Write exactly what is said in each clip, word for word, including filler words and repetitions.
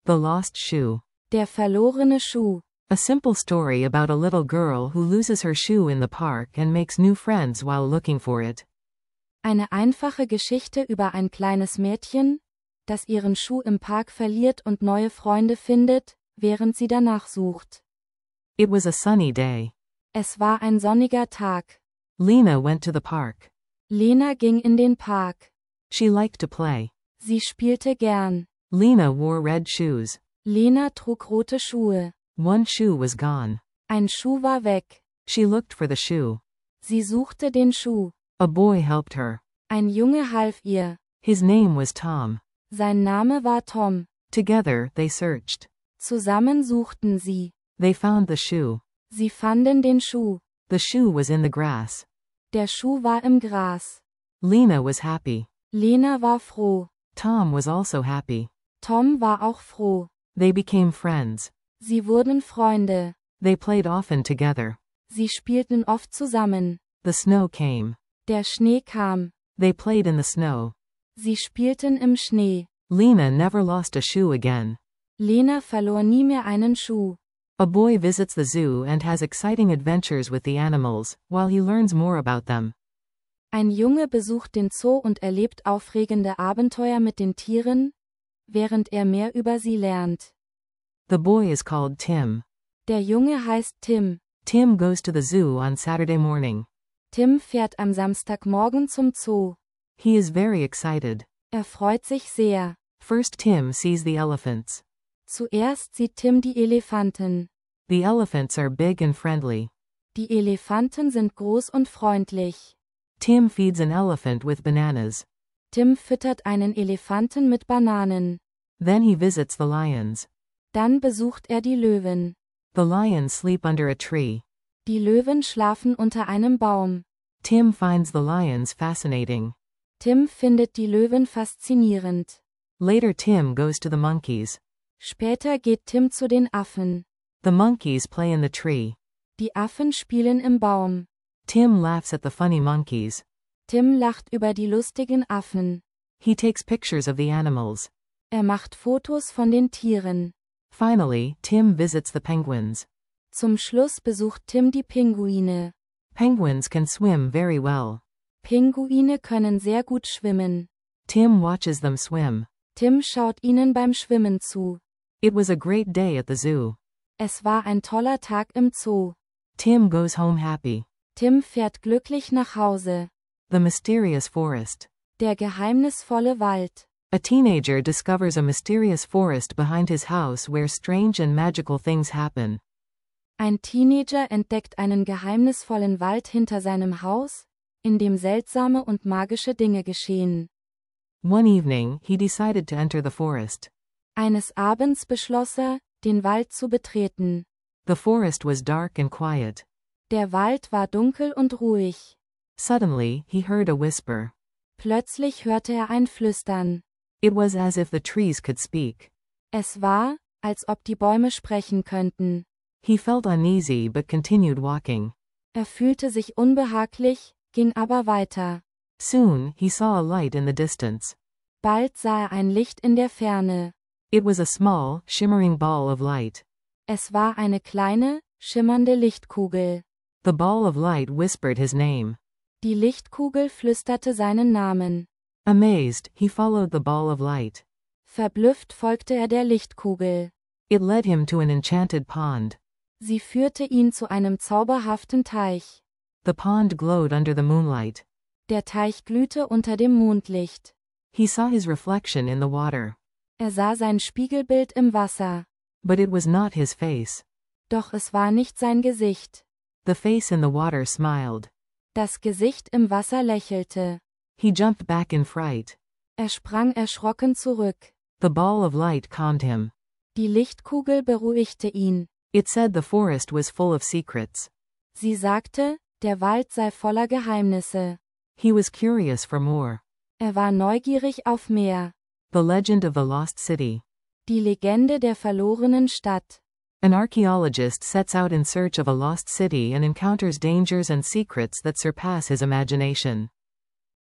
The Lost Shoe. Der verlorene Schuh. A simple story about a little girl who loses her shoe in the park and makes new friends while looking for it. Eine einfache Geschichte über ein kleines Mädchen, das ihren Schuh im Park verliert und neue Freunde findet, während sie danach sucht. It was a sunny day. Es war ein sonniger Tag. Lena went to the park. Lena ging in den Park. She liked to play. Sie spielte gern. Lena wore red shoes. Lena trug rote Schuhe. One shoe was gone. Ein Schuh war weg. She looked for the shoe. Sie suchte den Schuh. A boy helped her. Ein Junge half ihr. His name was Tom. Sein Name war Tom. Together, they searched. Zusammen suchten sie. They found the shoe. Sie fanden den Schuh. The shoe was in the grass. Der Schuh war im Gras. Lena was happy. Lena war froh. Tom was also happy. Tom war auch froh. They became friends. Sie wurden Freunde. They played often together. Sie spielten oft zusammen. The snow came. Der Schnee kam. They played in the snow. Sie spielten im Schnee. Lena never lost a shoe again. Lena verlor nie mehr einen Schuh. A boy visits the zoo and has exciting adventures with the animals, while he learns more about them. Ein Junge besucht den Zoo und erlebt aufregende Abenteuer mit den Tieren, während er mehr über sie lernt. The boy is called Tim. Der Junge heißt Tim. Tim goes to the zoo on Saturday morning. Tim fährt am Samstagmorgen zum Zoo. He is very excited. Er freut sich sehr. First Tim sees the elephants. Zuerst sieht Tim die Elefanten. The elephants are big and friendly. Die Elefanten sind groß und freundlich. Tim feeds an elephant with bananas. Tim füttert einen Elefanten mit Bananen. Then he visits the lions. Dann besucht er die Löwen. The lions sleep under a tree. Die Löwen schlafen unter einem Baum. Tim finds the lions fascinating. Tim findet die Löwen faszinierend. Later Tim goes to the monkeys. Später geht Tim zu den Affen. The monkeys play in the tree. Die Affen spielen im Baum. Tim laughs at the funny monkeys. Tim lacht über die lustigen Affen. He takes pictures of the animals. Er macht Fotos von den Tieren. Finally, Tim visits the penguins. Zum Schluss besucht Tim die Pinguine. Penguins can swim very well. Pinguine können sehr gut schwimmen. Tim watches them swim. Tim schaut ihnen beim Schwimmen zu. It was a great day at the zoo. Es war ein toller Tag im Zoo. Tim goes home happy. Tim fährt glücklich nach Hause. The mysterious forest. Der geheimnisvolle Wald. A teenager discovers a mysterious forest behind his house where strange and magical things happen. Ein Teenager entdeckt einen geheimnisvollen Wald hinter seinem Haus, in dem seltsame und magische Dinge geschehen. One evening, he decided to enter the forest. Eines Abends beschloss er, den Wald zu betreten. The forest was dark and quiet. Der Wald war dunkel und ruhig. Suddenly, he heard a whisper. Plötzlich hörte er ein Flüstern. It was as if the trees could speak. Es war, als ob die Bäume sprechen könnten. He felt uneasy but continued walking. Er fühlte sich unbehaglich, ging aber weiter. Soon, he saw a light in the distance. Bald sah er ein Licht in der Ferne. It was a small, shimmering ball of light. Es war eine kleine, schimmernde Lichtkugel. The ball of light whispered his name. Die Lichtkugel flüsterte seinen Namen. Amazed, he followed the ball of light. Verblüfft folgte er der Lichtkugel. It led him to an enchanted pond. Sie führte ihn zu einem zauberhaften Teich. The pond glowed under the moonlight. Der Teich glühte unter dem Mondlicht. He saw his reflection in the water. Er sah sein Spiegelbild im Wasser. But it was not his face. Doch es war nicht sein Gesicht. The face in the water smiled. Das Gesicht im Wasser lächelte. He jumped back in fright. Er sprang erschrocken zurück. The ball of light calmed him. Die Lichtkugel beruhigte ihn. It said the forest was full of secrets. Sie sagte, der Wald sei voller Geheimnisse. He was curious for more. Er war neugierig auf mehr. The legend of the lost city. Die Legende der verlorenen Stadt. An archaeologist sets out in search of a lost city and encounters dangers and secrets that surpass his imagination.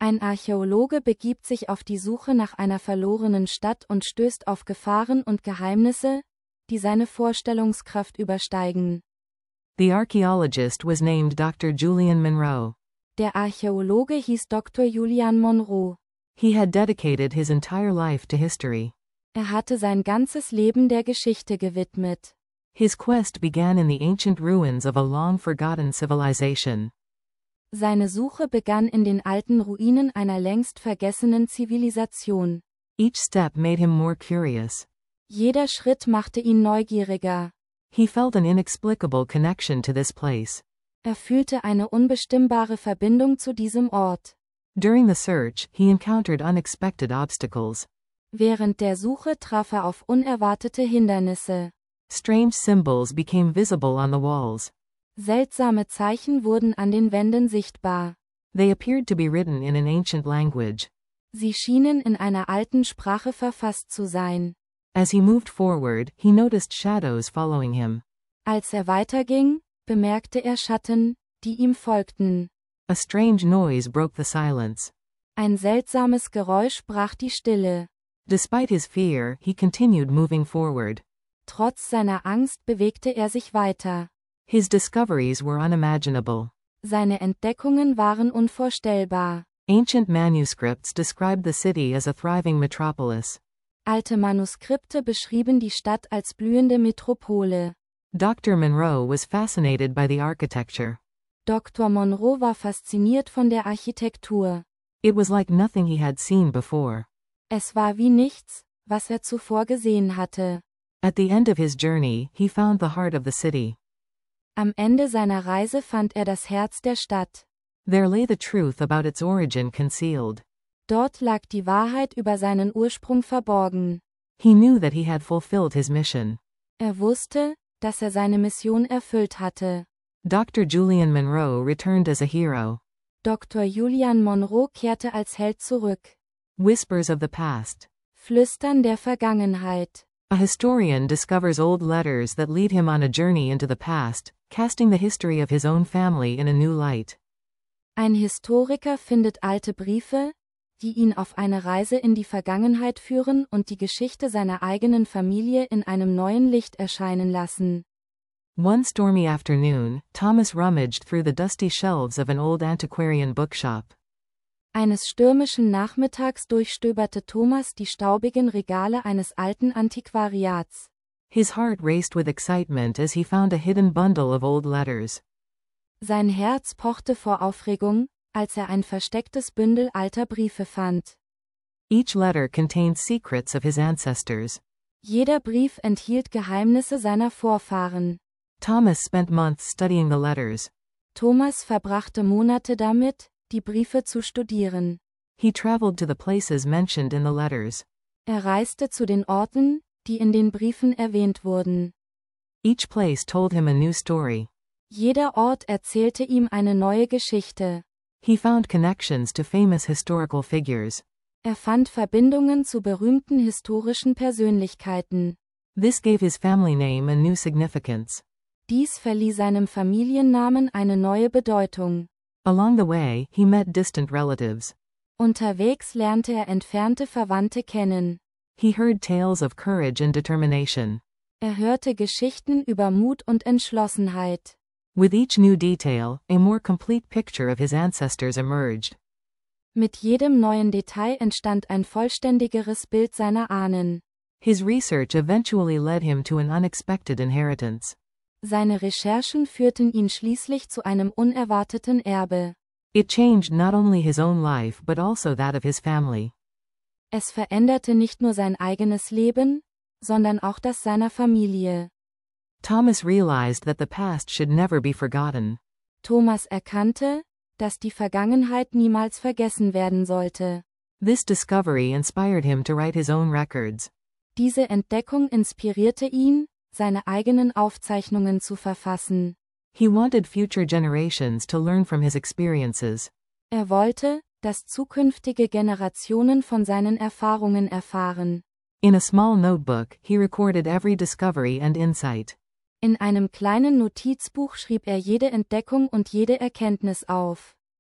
Ein Archäologe begibt sich auf die Suche nach einer verlorenen Stadt und stößt auf Gefahren und Geheimnisse, die seine Vorstellungskraft übersteigen. The archaeologist was named Doctor Julian Monroe. Der Archäologe hieß Doktor Julian Monroe. He had dedicated his entire life to history. Er hatte sein ganzes Leben der Geschichte gewidmet. His quest began in the ancient ruins of a long-forgotten civilization. Seine Suche begann in den alten Ruinen einer längst vergessenen Zivilisation. Each step made him more curious. Jeder Schritt machte ihn neugieriger. He felt an inexplicable connection to this place. Er fühlte eine unbestimmbare Verbindung zu diesem Ort. During the search, he encountered unexpected obstacles. Während der Suche traf er auf unerwartete Hindernisse. Strange symbols became visible on the walls. Seltsame Zeichen wurden an den Wänden sichtbar. They appeared to be written in an ancient language. Sie schienen in einer alten Sprache verfasst zu sein. As he moved forward, he noticed shadows following him. Als er weiterging, bemerkte er Schatten, die ihm folgten. A strange noise broke the silence. Ein seltsames Geräusch brach die Stille. Despite his fear, he continued moving forward. Trotz seiner Angst bewegte er sich weiter. His discoveries were unimaginable. Seine Entdeckungen waren unvorstellbar. Ancient manuscripts described the city as a thriving metropolis. Alte Manuskripte beschrieben die Stadt als blühende Metropole. Doctor Monroe was fascinated by the architecture. Doktor Monroe war fasziniert von der Architektur. It was like nothing he had seen before. Es war wie nichts, was er zuvor gesehen hatte. At the end of his journey, he found the heart of the city. Am Ende seiner Reise fand er das Herz der Stadt. There lay the truth about its origin concealed. Dort lag die Wahrheit über seinen Ursprung verborgen. He knew that he had fulfilled his mission. Er wusste, dass er seine Mission erfüllt hatte. Doctor Julian Monroe returned as a hero. Doktor Julian Monroe kehrte als Held zurück. Whispers of the past. Flüstern der Vergangenheit. A historian discovers old letters that lead him on a journey into the past, casting the history of his own family in a new light. Ein Historiker findet alte Briefe, die ihn auf eine Reise in die Vergangenheit führen und die Geschichte seiner eigenen Familie in einem neuen Licht erscheinen lassen. One stormy afternoon, Thomas rummaged through the dusty shelves of an old antiquarian bookshop. Eines stürmischen Nachmittags durchstöberte Thomas die staubigen Regale eines alten Antiquariats. His heart raced with excitement as he found a hidden bundle of old letters. Sein Herz pochte vor Aufregung, als er ein verstecktes Bündel alter Briefe fand. Each letter contained secrets of his ancestors. Jeder Brief enthielt Geheimnisse seiner Vorfahren. Thomas spent months studying the letters. Thomas verbrachte Monate damit, die Briefe zu studieren. He traveled to the places mentioned in the letters. Er reiste zu den Orten, die in den Briefen erwähnt wurden. Each place told him a new story. Jeder Ort erzählte ihm eine neue Geschichte. He found connections to famous historical figures. Er fand Verbindungen zu berühmten historischen Persönlichkeiten. This gave his family name a new significance. Dies verlieh seinem Familiennamen eine neue Bedeutung. Along the way, he met distant relatives. Unterwegs lernte er entfernte Verwandte kennen. He heard tales of courage and determination. Er hörte Geschichten über Mut und Entschlossenheit. With each new detail, a more complete picture of his ancestors emerged. Mit jedem neuen Detail entstand ein vollständigeres Bild seiner Ahnen. His research eventually led him to an unexpected inheritance. Seine Recherchen führten ihn schließlich zu einem unerwarteten Erbe. It changed not only his own life but also that of his family. Es veränderte nicht nur sein eigenes Leben, sondern auch das seiner Familie. Thomas realized that the past should never be forgotten. Thomas erkannte, dass die Vergangenheit niemals vergessen werden sollte. This discovery inspired him to write his own records. Diese Entdeckung inspirierte ihn, seine eigenen Aufzeichnungen zu verfassen. He wanted future generations to learn from his experiences. Er wollte, dass zukünftige Generationen von seinen Erfahrungen erfahren. In a small notebook, he recorded every discovery and insight. In einem kleinen Notizbuch schrieb er jede Entdeckung und jede Erkenntnis auf.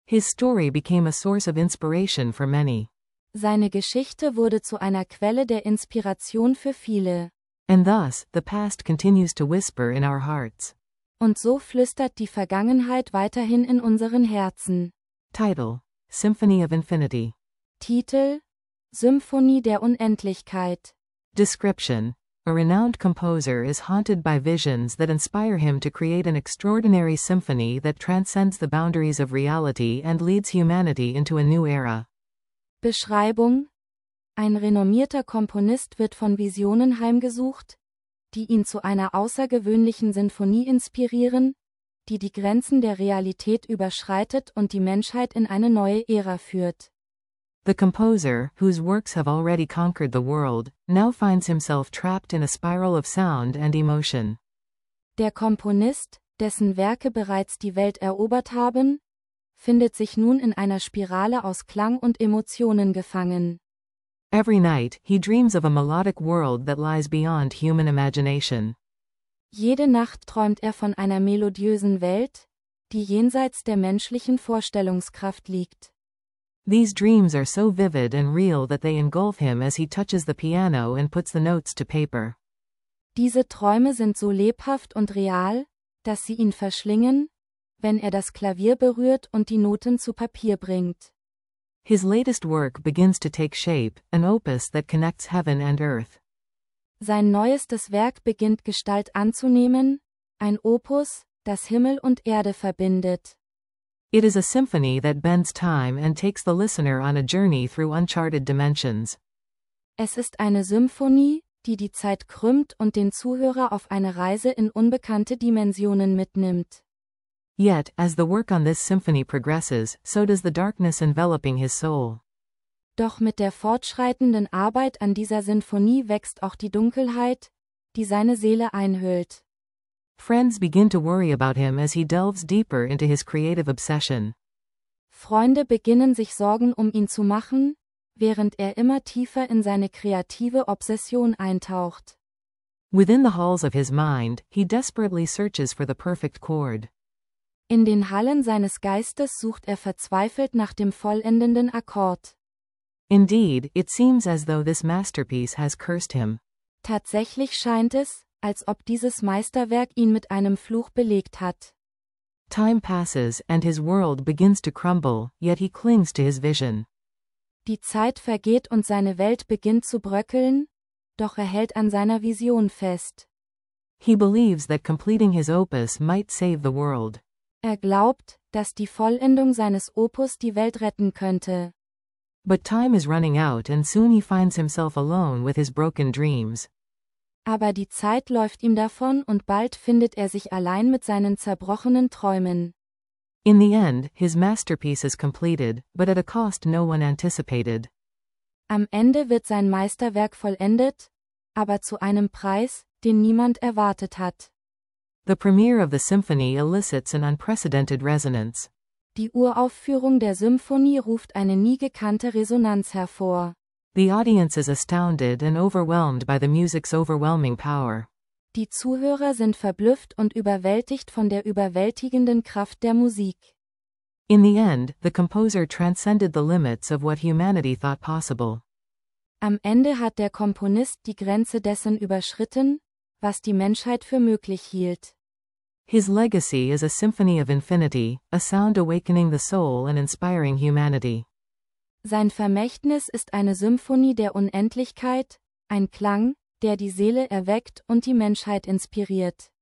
His story became a source of inspiration for many. Seine Geschichte wurde zu einer Quelle der Inspiration für viele. And thus, the past continues to whisper in our hearts. Und so flüstert die Vergangenheit weiterhin in unseren Herzen. Title: Symphony of Infinity. Titel: Symphonie der Unendlichkeit. Description: A renowned composer is haunted by visions that inspire him to create an extraordinary symphony that transcends the boundaries of reality and leads humanity into a new era. Beschreibung: Ein renommierter Komponist wird von Visionen heimgesucht, die ihn zu einer außergewöhnlichen Sinfonie inspirieren, die die Grenzen der Realität überschreitet und die Menschheit in eine neue Ära führt. The composer, whose works have already conquered the world, now finds himself trapped in a spiral of sound and emotion. Der Komponist, dessen Werke bereits die Welt erobert haben, findet sich nun in einer Spirale aus Klang und Emotionen gefangen. Every night, he dreams of a melodic world that lies beyond human imagination. Jede Nacht träumt er von einer melodiösen Welt, die jenseits der menschlichen Vorstellungskraft liegt. These dreams are so vivid and real that they engulf him as he touches the piano and puts the notes to paper. Diese Träume sind so lebhaft und real, dass sie ihn verschlingen, wenn er das Klavier berührt und die Noten zu Papier bringt. His latest work begins to take shape, an opus that connects heaven and earth. Sein neuestes Werk beginnt Gestalt anzunehmen, ein Opus, das Himmel und Erde verbindet. It is a symphony that bends time and takes the listener on a journey through uncharted dimensions. Es ist eine Symphonie, die die Zeit krümmt und den Zuhörer auf eine Reise in unbekannte Dimensionen mitnimmt. Yet, as the work on this symphony progresses, so does the darkness enveloping his soul. Doch mit der fortschreitenden Arbeit an dieser Sinfonie wächst auch die Dunkelheit, die seine Seele einhüllt. Friends begin to worry about him as he delves deeper into his creative obsession. Freunde beginnen sich Sorgen um ihn zu machen, während er immer tiefer in seine kreative Obsession eintaucht. Within the halls of his mind, he desperately searches for the perfect chord. In den Hallen seines Geistes sucht er verzweifelt nach dem vollendenden Akkord. Indeed, it seems as though this masterpiece has cursed him. Tatsächlich scheint es, als ob dieses Meisterwerk ihn mit einem Fluch belegt hat. Time passes and his world begins to crumble, yet he clings to his vision. Die Zeit vergeht und seine Welt beginnt zu bröckeln, doch er hält an seiner Vision fest. He believes that completing his opus might save the world. Er glaubt, dass die Vollendung seines Opus die Welt retten könnte. But time is running out and soon he finds himself alone with his broken dreams. Aber die Zeit läuft ihm davon und bald findet er sich allein mit seinen zerbrochenen Träumen. In the end, his masterpiece is completed, but at a cost no one anticipated. Am Ende wird sein Meisterwerk vollendet, aber zu einem Preis, den niemand erwartet hat. The premiere of the symphony elicits an unprecedented resonance. Die Uraufführung der Symphonie ruft eine nie gekannte Resonanz hervor. The audience is astounded and overwhelmed by the music's overwhelming power. Die Zuhörer sind verblüfft und überwältigt von der überwältigenden Kraft der Musik. In the end, the composer transcended the limits of what humanity thought possible. Am Ende hat der Komponist die Grenze dessen überschritten, was die Menschheit für möglich hielt. His legacy is a symphony of infinity, a sound awakening the soul and inspiring humanity. Sein Vermächtnis ist eine Symphonie der Unendlichkeit, ein Klang, der die Seele erweckt und die Menschheit inspiriert.